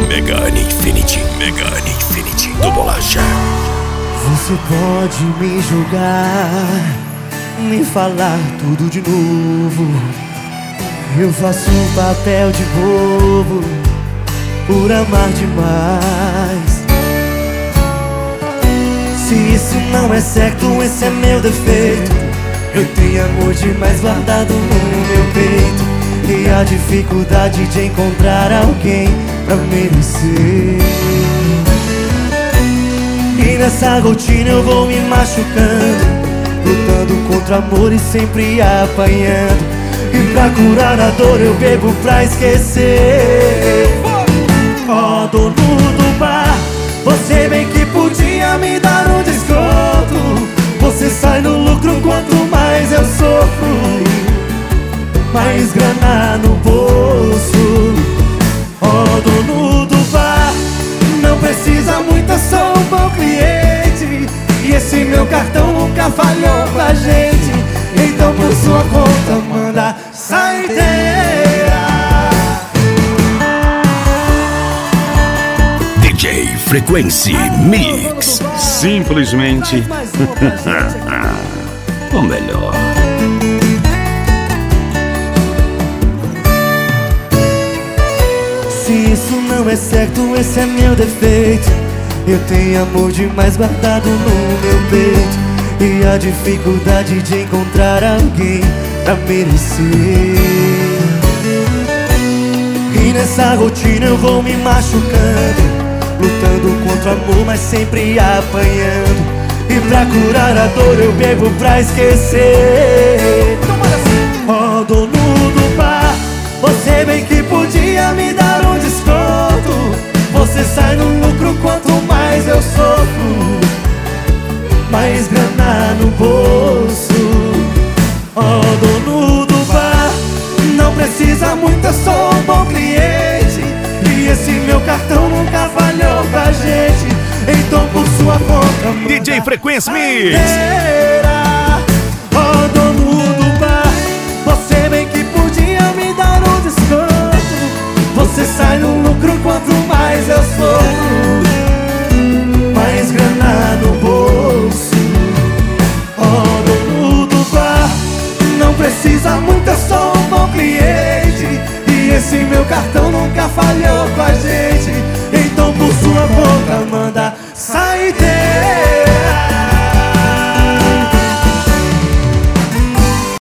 Megane Infinity do Bolacha. Você pode me julgar, me falar tudo de novo. Eu faço um papel de bobo por amar demais. Se isso não é certo, esse é meu defeito. Eu tenho amor demais guardado no meu peito, e a dificuldade de encontrar alguém pra merecer. E nessa rotina eu vou me machucando, lutando contra amor e sempre apanhando. E pra curar a dor eu bebo pra esquecer. Ó, dono do bar, você bem que podia me dar um desconto. Você sai no lucro quanto mais eu sofro, mais grana no bolso. Ó, dono do bar, não precisa muito, é só um bom cliente. E esse meu cartão nunca falhou pra gente. Então por sua conta manda saideira. DJ Frequency Mix. Simplesmente o melhor. Se isso não é certo, esse é meu defeito. Eu tenho amor demais guardado no meu peito, e a dificuldade de encontrar alguém pra merecer. E nessa rotina eu vou me machucando, lutando contra o amor, mas sempre apanhando. E pra curar a dor eu bebo pra esquecer. Ó, dono do bar, você bem que podia me dar um desconto. Você sai no lucro quanto mais eu sofro, mais grana no bolso. Ó, dono do bar, não precisa muito, é só um bom cliente. E esse meu cartão nunca falhou pra gente. Então por sua conta DJ Frequency Mix.